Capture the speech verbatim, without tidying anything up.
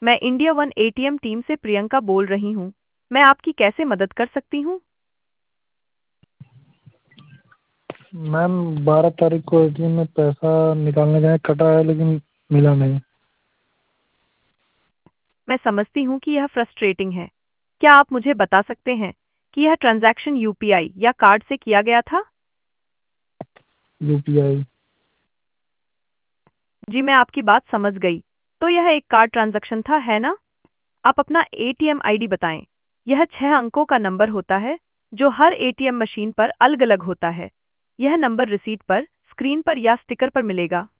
मैं India one ATM team से प्रियंका बोल रही हूँ। मैं आपकी कैसे मदद कर सकती हूँ? मैम, बारह तारीख को एटीएम में पैसा निकालने गए, कटा है लेकिन मिला नहीं। मैं समझती हूँ कि यह फ्रस्ट्रेटिंग है। क्या आप मुझे बता सकते हैं कि यह ट्रांजैक्शन यूपीआई या कार्ड से किया गया था? यूपीआई। जी, मैं आपकी बात समझ गई। तो यह एक कार्ड ट्रांजैक्शन था, है ना? आप अपना एटीएम आईडी बताएं। यह छह अंकों का नंबर होता है जो हर एटीएम मशीन पर अलग-अलग होता है। यह नंबर रिसीट पर, स्क्रीन पर या स्टिकर पर मिलेगा।